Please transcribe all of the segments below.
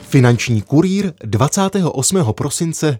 Finanční kurýr 28. prosince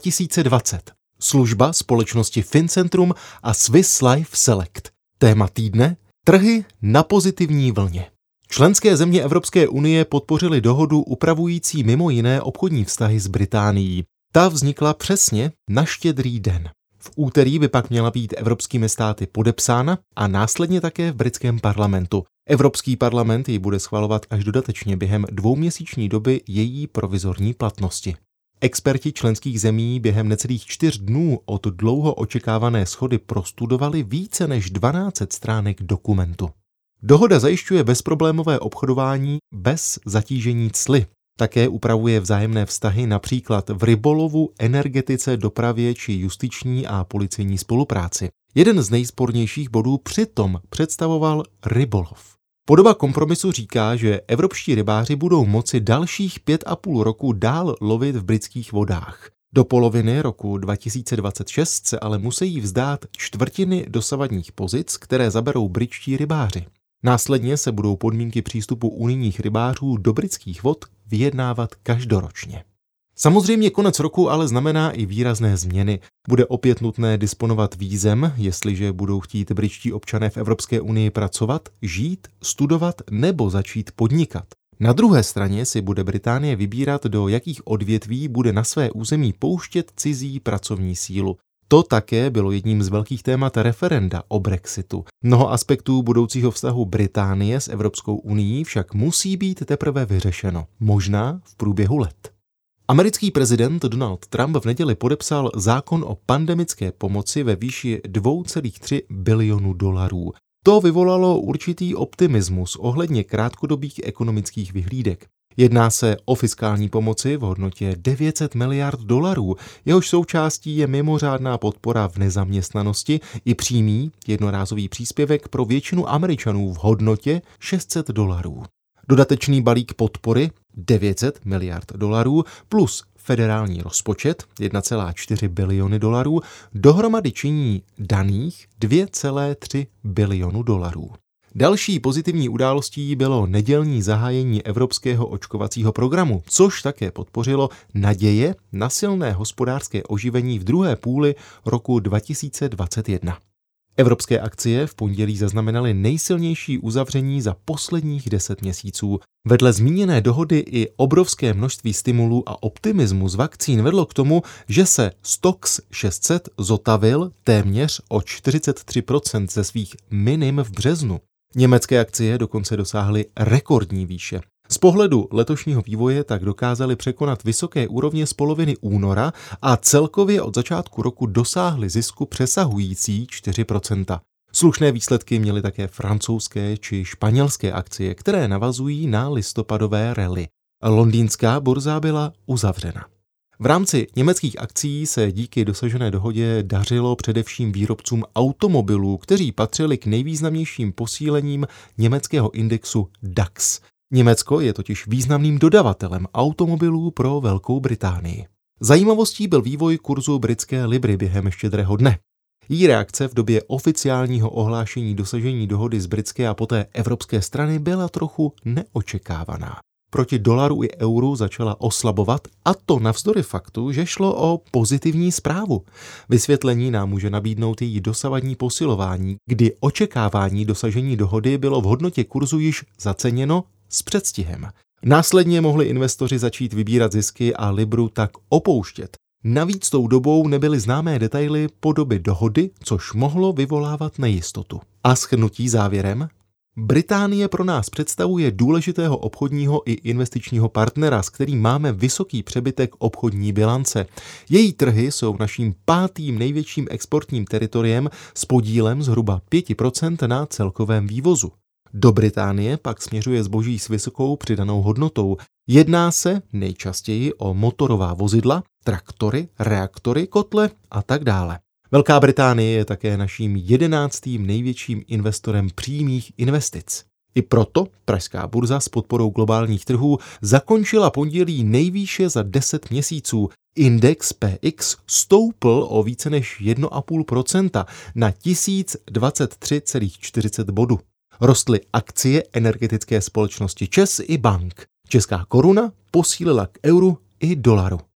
2020. Služba společnosti Fincentrum a Swiss Life Select. Téma týdne: trhy na pozitivní vlně. Členské země Evropské unie podpořily dohodu upravující mimo jiné obchodní vztahy s Británií. Ta vznikla přesně na Štědrý den. V úterý by pak měla být evropskými státy podepsána a následně také v britském parlamentu. Evropský parlament ji bude schvalovat až dodatečně během dvouměsíční doby její provizorní platnosti. Experti členských zemí během necelých 4 dnů od dlouho očekávané shody prostudovali více než 1200 stránek dokumentu. Dohoda zajišťuje bezproblémové obchodování bez zatížení cly. Také upravuje vzájemné vztahy například v rybolovu, energetice, dopravě či justiční a policejní spolupráci. Jeden z nejspornějších bodů přitom představoval rybolov. Podoba kompromisu říká, že evropští rybáři budou moci dalších 5,5 roku dál lovit v britských vodách. Do poloviny roku 2026 se ale musí vzdát čtvrtiny dosavadních pozic, které zaberou britští rybáři. Následně se budou podmínky přístupu unijních rybářů do britských vod vyjednávat každoročně. Samozřejmě konec roku ale znamená i výrazné změny. Bude opět nutné disponovat vízem, jestliže budou chtít britští občané v Evropské unii pracovat, žít, studovat nebo začít podnikat. Na druhé straně si bude Británie vybírat, do jakých odvětví bude na své území pouštět cizí pracovní sílu. To také bylo jedním z velkých témat referenda o Brexitu. Mnoho aspektů budoucího vztahu Británie s Evropskou unií však musí být teprve vyřešeno, možná v průběhu let. Americký prezident Donald Trump v neděli podepsal zákon o pandemické pomoci ve výši $2,3 bilionu. To vyvolalo určitý optimismus ohledně krátkodobých ekonomických vyhlídek. Jedná se o fiskální pomoci v hodnotě $900 miliard, jehož součástí je mimořádná podpora v nezaměstnanosti i přímý jednorázový příspěvek pro většinu Američanů v hodnotě $600. Dodatečný balík podpory $900 miliard plus federální rozpočet $1,4 biliony dohromady činí daných $2,3 bilionu. Další pozitivní událostí bylo nedělní zahájení evropského očkovacího programu, což také podpořilo naděje na silné hospodářské oživení v druhé půli roku 2021. Evropské akcie v pondělí zaznamenaly nejsilnější uzavření za posledních 10 měsíců. Vedle zmíněné dohody i obrovské množství stimulů a optimismu z vakcín vedlo k tomu, že se Stoxx 600 zotavil téměř o 43% ze svých minim v březnu. Německé akcie dokonce dosáhly rekordní výše. Z pohledu letošního vývoje tak dokázali překonat vysoké úrovně z poloviny února a celkově od začátku roku dosáhli zisku přesahující 4%. Slušné výsledky měly také francouzské či španělské akcie, které navazují na listopadové rally. Londýnská burza byla uzavřena. V rámci německých akcií se díky dosažené dohodě dařilo především výrobcům automobilů, kteří patřili k nejvýznamnějším posílením německého indexu DAX. Německo je totiž významným dodavatelem automobilů pro Velkou Británii. Zajímavostí byl vývoj kurzu britské libry během Štědrého dne. Její reakce v době oficiálního ohlášení dosažení dohody z britské a poté evropské strany byla trochu neočekávaná. Proti dolaru i euru začala oslabovat, a to navzdory faktu, že šlo o pozitivní zprávu. Vysvětlení nám může nabídnout její dosavadní posilování, kdy očekávání dosažení dohody bylo v hodnotě kurzu již zaceněno s předstihem. Následně mohli investoři začít vybírat zisky a libru tak opouštět. Navíc tou dobou nebyly známé detaily podoby dohody, což mohlo vyvolávat nejistotu. A shrnutí závěrem? Británie pro nás představuje důležitého obchodního i investičního partnera, s kterým máme vysoký přebytek obchodní bilance. Její trhy jsou naším 5. největším exportním teritoriem s podílem zhruba 5% na celkovém vývozu. Do Británie pak směřuje zboží s vysokou přidanou hodnotou. Jedná se nejčastěji o motorová vozidla, traktory, reaktory, kotle a tak dále. Velká Británie je také naším 11. největším investorem přímých investic. I proto pražská burza s podporou globálních trhů zakončila pondělí nejvýše za 10 měsíců. Index PX stoupl o více než 1,5% na 1023,40 bodu. Rostly akcie energetické společnosti ČEZ i bank. Česká koruna posílila k euru i dolaru.